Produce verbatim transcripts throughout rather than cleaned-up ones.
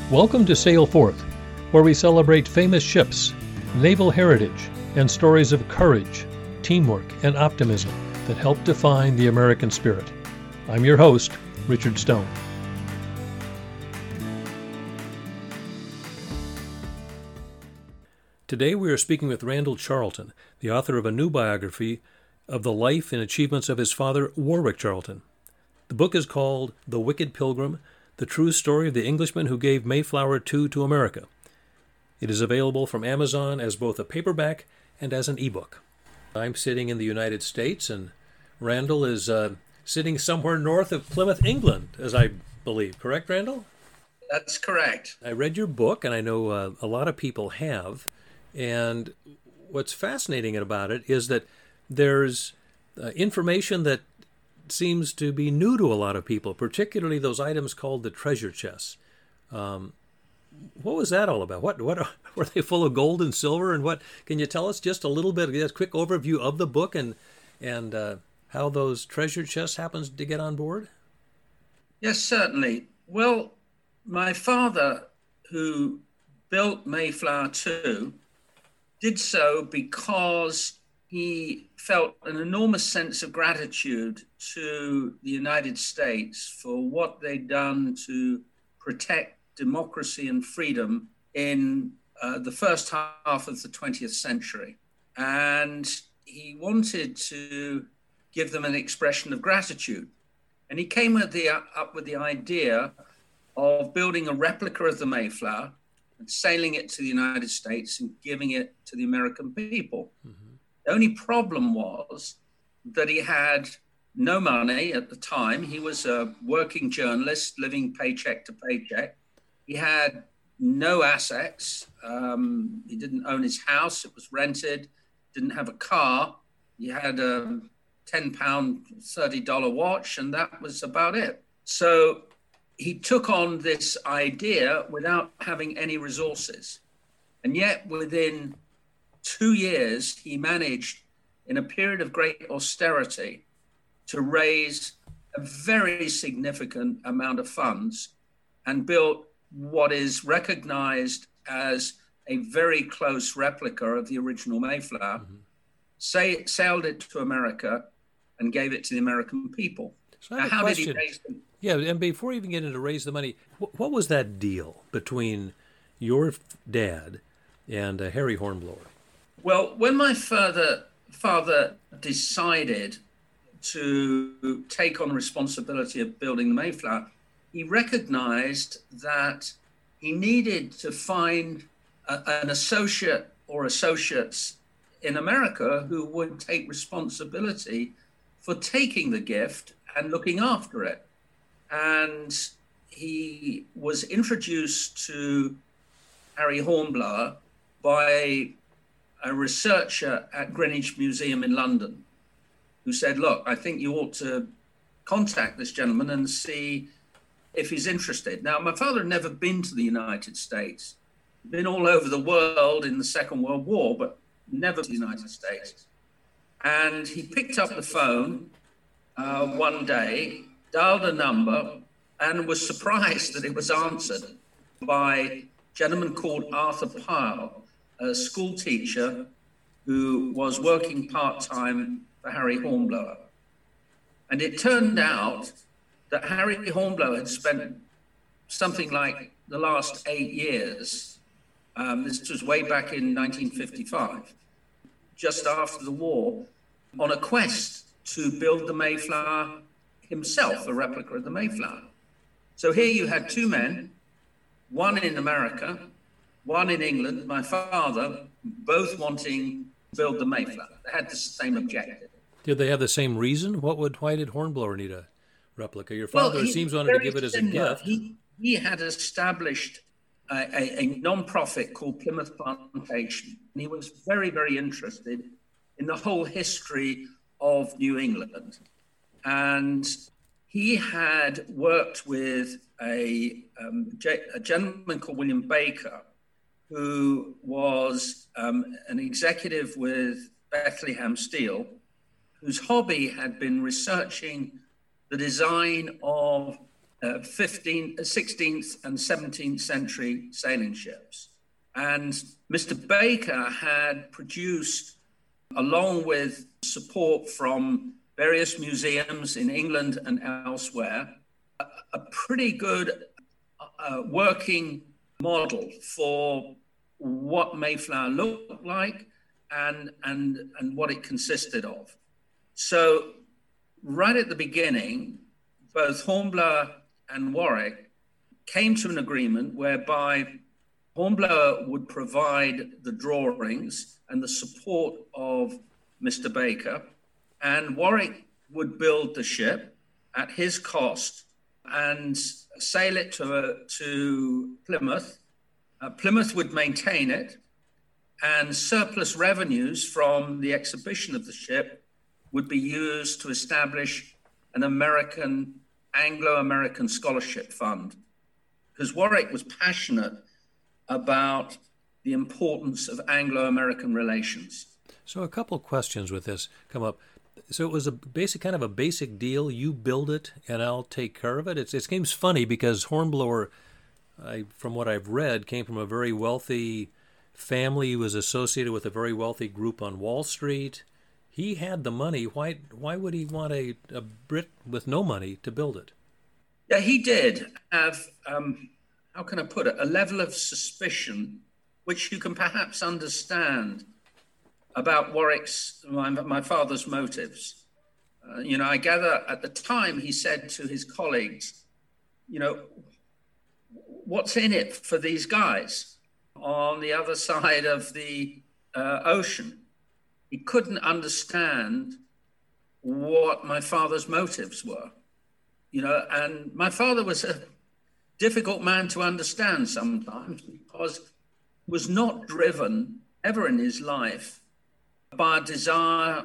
Welcome to Sail Forth, where we celebrate famous ships, naval heritage, and stories of courage, teamwork, and optimism that help define the American spirit. I'm your host, Richard Stone. Today we are speaking with Randall Charlton, the author of a new biography of the life and achievements of his father, Warwick Charlton. The book is called The Wicked Pilgrim, the true story of the Englishman who gave Mayflower two to America. It is available from Amazon as both a paperback and as an ebook. I'm sitting in the United States, and Randall is uh, sitting somewhere north of Plymouth, England, as I believe. Correct, Randall? That's correct. I read your book, and I know uh, a lot of people have. And what's fascinating about it is that there's uh, information that seems to be new to a lot of people, particularly those items called the treasure chests. Um, what was that all about? What what were they full of gold and silver? And what can you tell us just a little bit, a quick overview of the book and and uh, how those treasure chests happens to get on board? Yes, certainly. Well, my father, who built Mayflower two, did so because he felt an enormous sense of gratitude to the United States for what they'd done to protect democracy and freedom in uh, the first half of the twentieth century. And he wanted to give them an expression of gratitude. And he came with the, uh, up with the idea of building a replica of the Mayflower and sailing it to the United States and giving it to the American people. Mm-hmm. The only problem was that he had no money at the time. He was a working journalist living paycheck to paycheck. He had no assets. Um, he didn't own his house. It was rented. Didn't have a car. He had a ten pound, thirty dollar watch, and that was about it. So he took on this idea without having any resources. And yet within two years, he managed, in a period of great austerity, to raise a very significant amount of funds and built what is recognized as a very close replica of the original Mayflower, mm-hmm. Say, sailed it to America and gave it to the American people. So now, how question. did he raise them? Yeah, and before you even get into raise the money, what was that deal between your dad and uh, Harry Hornblower? Well, when my father father decided to take on responsibility of building the Mayflower, he recognized that he needed to find a, an associate or associates in America who would take responsibility for taking the gift and looking after it. And he was introduced to Harry Hornblower by a researcher at Greenwich Museum in London who said, look, I think you ought to contact this gentleman and see if he's interested. Now, my father had never been to the United States, been all over the world in the Second World War, but never to the United States. And he picked up the phone uh, one day, dialed a number, and was surprised that it was answered by a gentleman called Arthur Pyle, a school teacher who was working part-time for Harry Hornblower. And it turned out that Harry Hornblower had spent something like the last eight years, um, this was way back in nineteen fifty-five, just after the war, on a quest to build the Mayflower himself, a replica of the Mayflower. So here you had two men, one in America, one in England, my father, both wanting to build the Mayflower. They had the same objective. Did they have the same reason? What would why did Hornblower need a replica? Your father well, he, seems wanted to give it as similar. a gift. He, he had established a, a, a non-profit called Plymouth Plantation, and he was very, very interested in the whole history of New England. And he had worked with a, um, a gentleman called William Baker, who was um, an executive with Bethlehem Steel, whose hobby had been researching the design of uh, fifteenth, sixteenth, and seventeenth century sailing ships. And Mister Baker had produced, along with support from various museums in England and elsewhere, a, a pretty good uh, working model for what Mayflower looked like and, and, and what it consisted of. So right at the beginning, both Hornblower and Warwick came to an agreement whereby Hornblower would provide the drawings and the support of Mister Baker, and Warwick would build the ship at his cost and sail it to, uh, to Plymouth. Uh, Plymouth would maintain it, and surplus revenues from the exhibition of the ship would be used to establish an American, Anglo-American scholarship fund, because Warwick was passionate about the importance of Anglo-American relations. So a couple questions with this come up. So it was a basic kind of a basic deal. You build it and I'll take care of it. It's, it seems funny because Hornblower, I, from what I've read, came from a very wealthy family. He was associated with a very wealthy group on Wall Street. He had the money. Why why would he want a, a Brit with no money to build it? Yeah, he did have, um, how can I put it, a level of suspicion, which you can perhaps understand, about Warwick's, my, my father's motives. Uh, you know, I gather at the time he said to his colleagues, you know, what's in it for these guys on the other side of the uh, ocean? He couldn't understand what my father's motives were, you know, and my father was a difficult man to understand sometimes because he was not driven ever in his life by a desire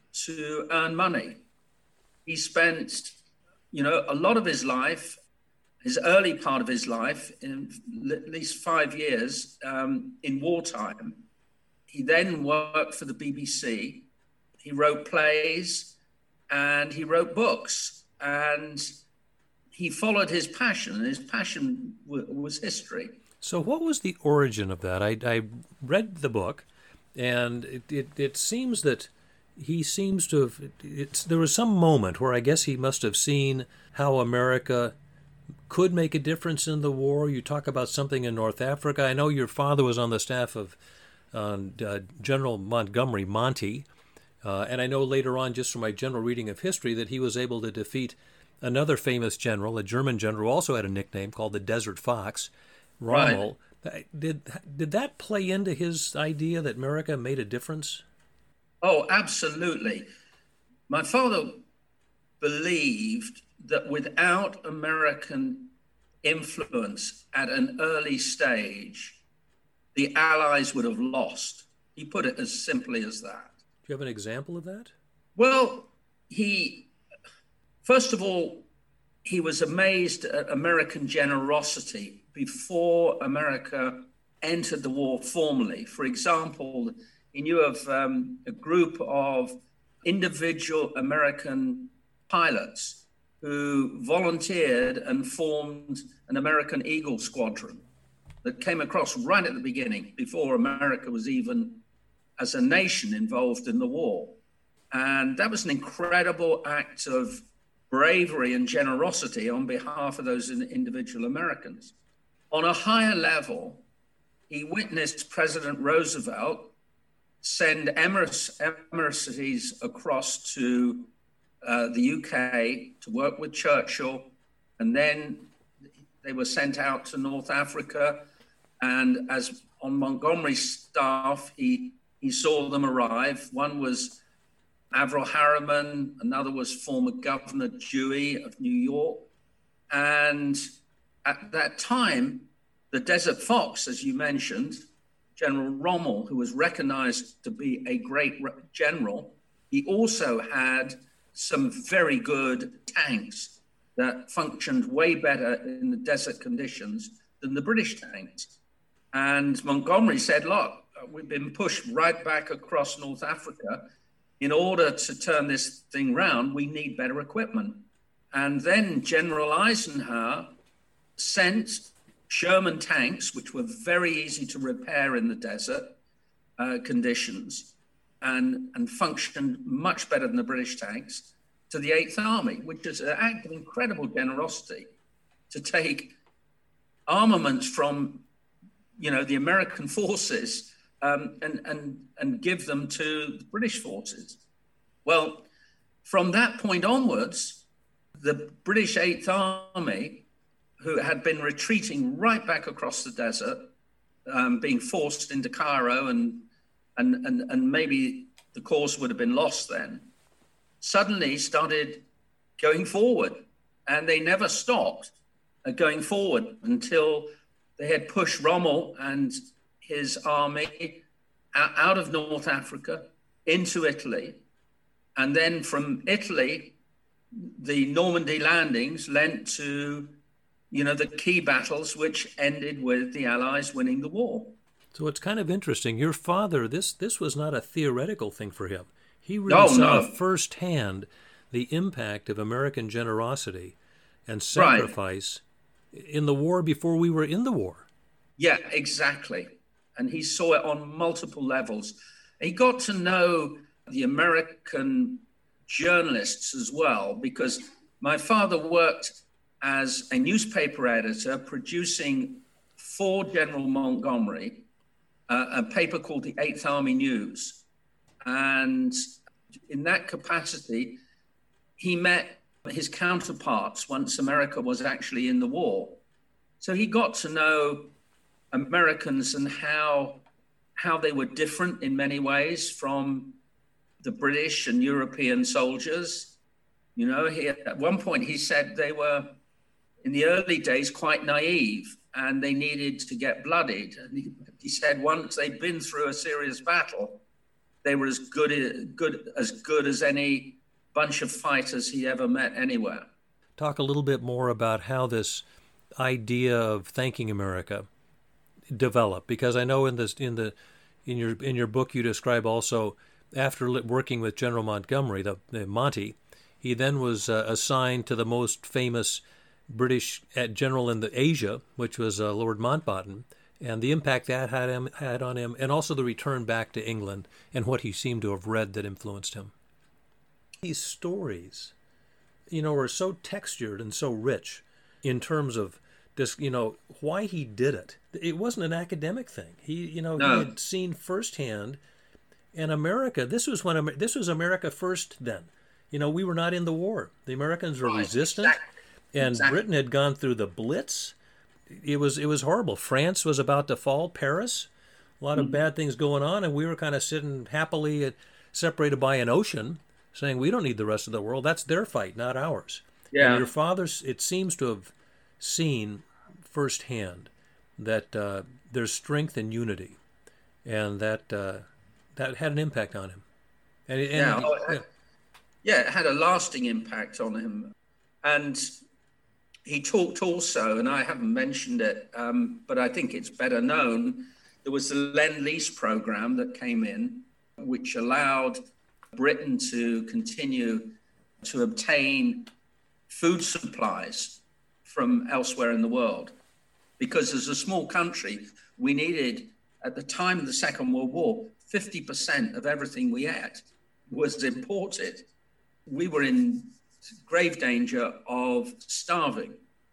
to earn money. He spent, you know, a lot of his life, his early part of his life, in at least five years um, in wartime. He then worked for the B B C. He wrote plays and he wrote books, and he followed his passion, and his passion w- was history. So what was the origin of that? I, I read the book, and it, it, it seems that he seems to have, it's, there was some moment where I guess he must have seen how America could make a difference in the war. You talk about something in North Africa. I know your father was on the staff of uh, uh, General Montgomery, Monty, uh, and I know later on, just from my general reading of history, that he was able to defeat another famous general, a German general who also had a nickname called the Desert Fox, Rommel. Right. Did, did that play into his idea that America made a difference? Oh, absolutely. My father believed that without American influence at an early stage, the Allies would have lost. He put it as simply as that. Do you have an example of that? Well, he, first of all, he was amazed at American generosity before America entered the war formally. For example, he knew of um, a group of individual American pilots who volunteered and formed an American Eagle Squadron that came across right at the beginning, before America was even, as a nation, involved in the war. And that was an incredible act of bravery and generosity on behalf of those individual Americans. On a higher level, he witnessed President Roosevelt send emissaries across to uh, the U K to work with Churchill, and then they were sent out to North Africa. And as on Montgomery's staff, he, he saw them arrive. One was Averell Harriman, another was former Governor Dewey of New York. And at that time, the Desert Fox, as you mentioned, General Rommel, who was recognized to be a great general, he also had some very good tanks that functioned way better in the desert conditions than the British tanks. And Montgomery said, look, we've been pushed right back across North Africa. In order to turn this thing round, we need better equipment. And then General Eisenhower sent Sherman tanks, which were very easy to repair in the desert uh, conditions and, and functioned much better than the British tanks, to the Eighth Army, which is an act of incredible generosity to take armaments from, you know, the American forces um, and, and, and give them to the British forces. Well, from that point onwards, the British Eighth Army, who had been retreating right back across the desert, um, being forced into Cairo, and, and, and, and maybe the cause would have been lost then, suddenly started going forward. And they never stopped uh, going forward until they had pushed Rommel and his army out of North Africa into Italy. And then from Italy, the Normandy landings led to, you know, the key battles which ended with the Allies winning the war. So it's kind of interesting. Your father, this this was not a theoretical thing for him. He really No, saw no. firsthand the impact of American generosity and sacrifice right. in the war before we were in the war. Yeah, exactly. And he saw it on multiple levels. He got to know the American journalists as well, because my father worked as a newspaper editor producing for General Montgomery uh, a paper called the Eighth Army News. And in that capacity, he met his counterparts once America was actually in the war. So he got to know Americans and how how they were different in many ways from the British and European soldiers. You know, he, at one point he said they were, in the early days, quite naive and they needed to get bloodied. And he, he said once they'd been through a serious battle, they were as good, good, as good as any bunch of fighters he ever met anywhere. Talk a little bit more about how this idea of thanking America developed, because I know in this in the in your in your book you describe also after working with General Montgomery, the, the Monty, he then was uh, assigned to the most famous British general in the Asia, which was uh, Lord Mountbatten, and the impact that had him had on him, and also the return back to England and what he seemed to have read that influenced him. These stories, you know, are so textured and so rich in terms of this, you know, why he did it. It wasn't an academic thing. He, you know, No. he had seen firsthand. And America, this was when this was America first then. You know, we were not in the war. The Americans were Right, resistant, exactly. and Exactly. Britain had gone through the Blitz. It was it was horrible. France was about to fall. Paris, a lot of Mm-hmm. bad things going on, and we were kind of sitting happily at, separated by an ocean, saying we don't need the rest of the world. That's their fight, not ours. Yeah. And your father, it seems to have seen firsthand that uh, there's strength in unity, and that uh, that had an impact on him. And, and Yeah, oh, it had- yeah. Yeah, it had a lasting impact on him. And he talked also, and I haven't mentioned it, um, but I think it's better known, there was the Lend-Lease program that came in, which allowed Britain to continue to obtain food supplies from elsewhere in the world. Because as a small country, we needed, at the time of the Second World War, fifty percent of everything we ate was imported. We were in grave danger of starving.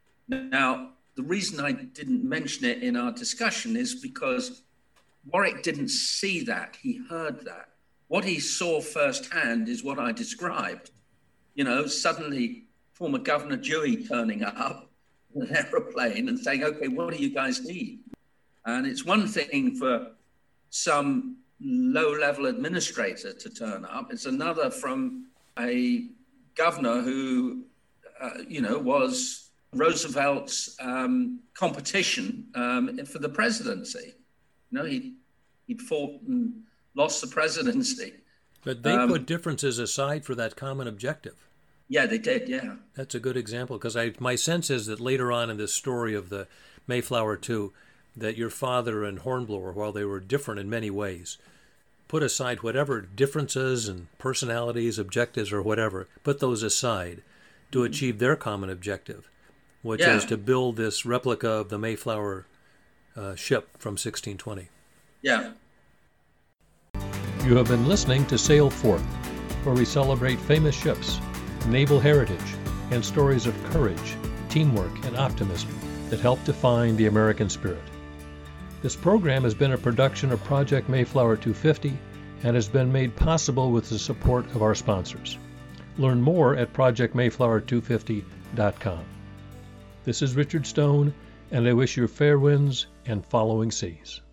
Now, the reason I didn't mention it in our discussion is because Warwick didn't see that, he heard that. What he saw firsthand is what I described. You know, suddenly former Governor Dewey turning up in an aeroplane and saying, okay, what do you guys need? And it's one thing for some low-level administrator to turn up. It's another from a governor who, uh, you know, was Roosevelt's um, competition um, for the presidency. You know, he, he'd fought and lost the presidency. But they Um, put differences aside for that common objective. Yeah, they did, yeah. That's a good example, because I my sense is that later on in this story of the Mayflower two, that your father and Hornblower, while they were different in many ways, put aside whatever differences and personalities, objectives, or whatever, put those aside to achieve their common objective, which Yeah. is to build this replica of the Mayflower uh, ship from sixteen twenty. Yeah. You have been listening to Sail Forth, where we celebrate famous ships, naval heritage, and stories of courage, teamwork, and optimism that help define the American spirit. This program has been a production of Project Mayflower two fifty and has been made possible with the support of our sponsors. Learn more at project mayflower two fifty dot com. This is Richard Stone, and I wish you fair winds and following seas.